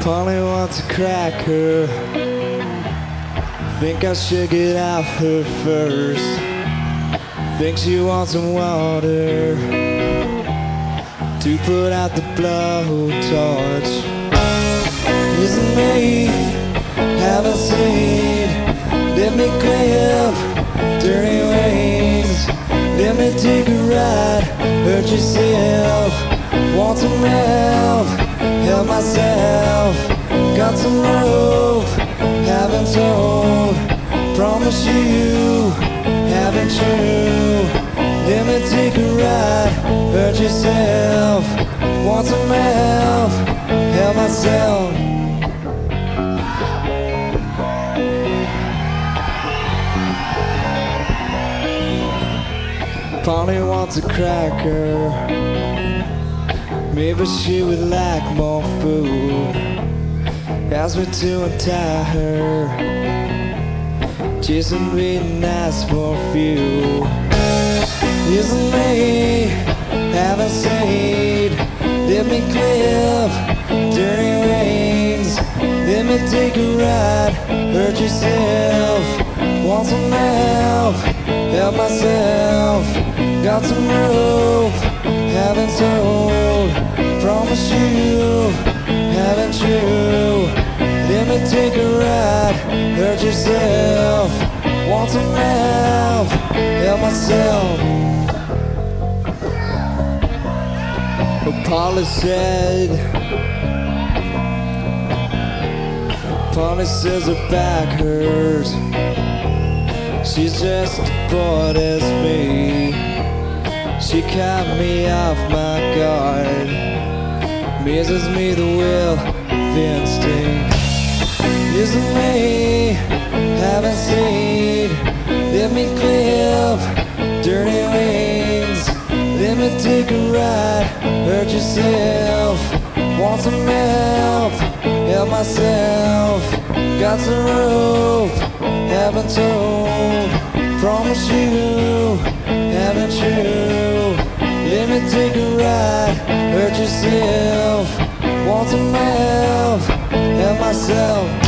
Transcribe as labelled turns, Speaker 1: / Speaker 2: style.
Speaker 1: Polly wants a cracker. Think I should get out her first. Think she wants some water to put out the blowtorch. Isn't me, haven't seen. Let me clip dirty wings. Let me take a ride, hurt yourself. Want some help myself. Got some rope, haven't told. Promise you, haven't true. Let me take a ride, hurt yourself. Want some help myself. Polly wants a cracker. Maybe she would like more food. Ask me to untie her. Just be nice for a few. Isn't me, haven't seen. Let me clip dirty wings. Let me take a ride, hurt yourself. Want some help myself. Got some rope, haven't told. Promise you, haven't true. Let me take a ride, hurt yourself. Want some help myself. Polly says her back hurts. She's just as bored as me. She caught me off my guard. Misses me the will of instinct. Isn't me, haven't seen. Let me clip dirty wings. Let me take a ride, hurt yourself. Want some help myself. Got some rope, haven't told. Promise you, haven't true. Let me take a ride, hurt yourself. Want some help myself.